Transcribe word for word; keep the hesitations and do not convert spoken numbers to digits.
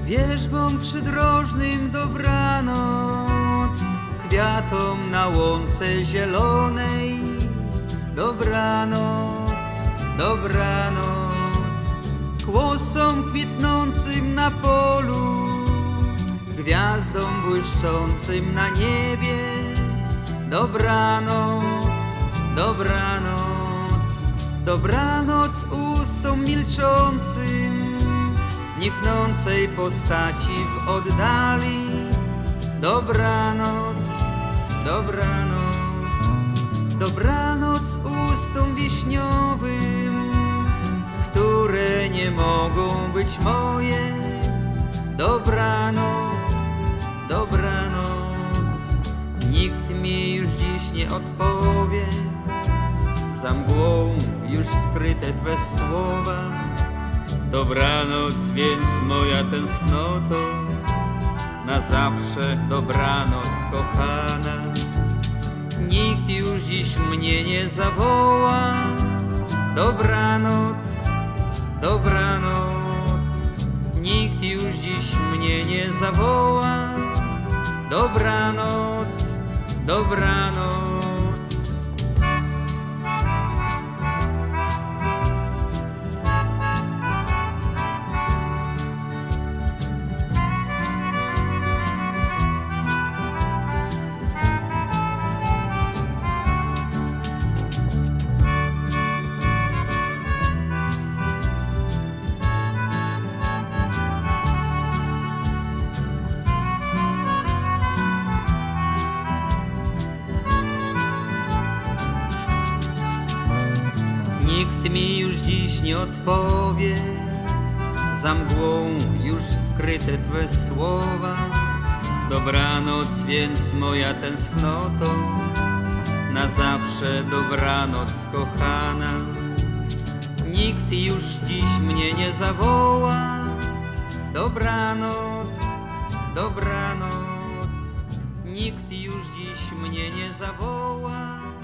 Wierzbom przydrożnym dobranoc, kwiatom na łące zielonej. Dobranoc, dobranoc, kłosom kwitnącym na polu, gwiazdom błyszczącym na niebie. Dobranoc, dobranoc, dobranoc ustom milczącym, niknącej postaci w oddali. Dobranoc, dobranoc, dobranoc ustom wiśniowym, które nie mogą być moje. Dobranoc, dobranoc, nikt mi już dziś nie odpowie. Za mgłą już skryte Twe słowa. Dobranoc więc moja tęsknoto, na zawsze dobranoc kochana. Nikt już dziś mnie nie zawoła. Dobranoc, dobranoc, nikt już dziś mnie nie zawoła. Dobranoc, dobranoc. Nikt mi już dziś nie odpowie, za mgłą już skryte Twe słowa. Dobranoc więc moja tęsknoto, na zawsze dobranoc kochana. Nikt już dziś mnie nie zawoła. Dobranoc, dobranoc, nikt już dziś mnie nie zawoła.